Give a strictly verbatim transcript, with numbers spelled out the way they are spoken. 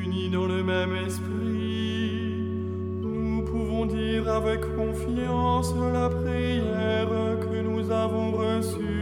Unis dans le même esprit, nous pouvons dire avec confiance la prière que nous avons reçue.